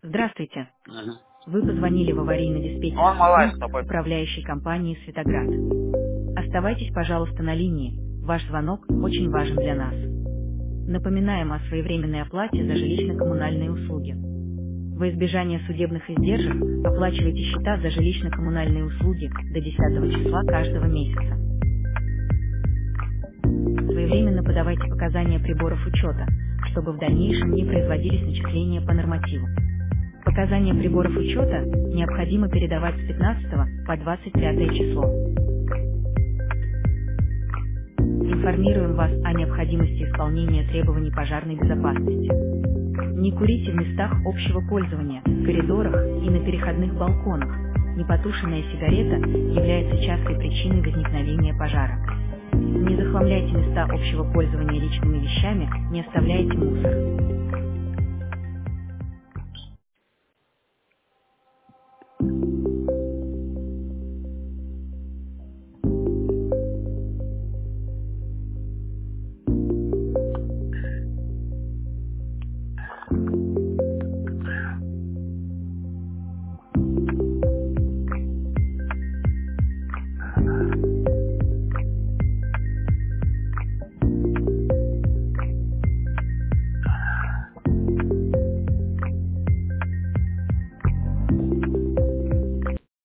Здравствуйте. Мгм. Вы позвонили в Ну, он аварийно-диспетчерский малая с пункт тобой. управляющей компании «Светоград». Оставайтесь, пожалуйста, на линии. Ваш звонок очень важен для нас. Напоминаем о своевременной оплате за жилищно-коммунальные услуги. Во избежание судебных издержек оплачивайте счета за жилищно-коммунальные услуги до 10 числа каждого месяца. Своевременно подавайте показания приборов учета, чтобы в дальнейшем не производились начисления по нормативу. Показания приборов учета необходимо передавать с 15 по 25 число. Информируем вас о необходимости исполнения требований пожарной безопасности. Не курите в местах общего пользования, коридорах и на переходных балконах. Непотушенная сигарета является частой причиной возникновения пожара. Не захламляйте места общего пользования личными вещами, не оставляйте мусор.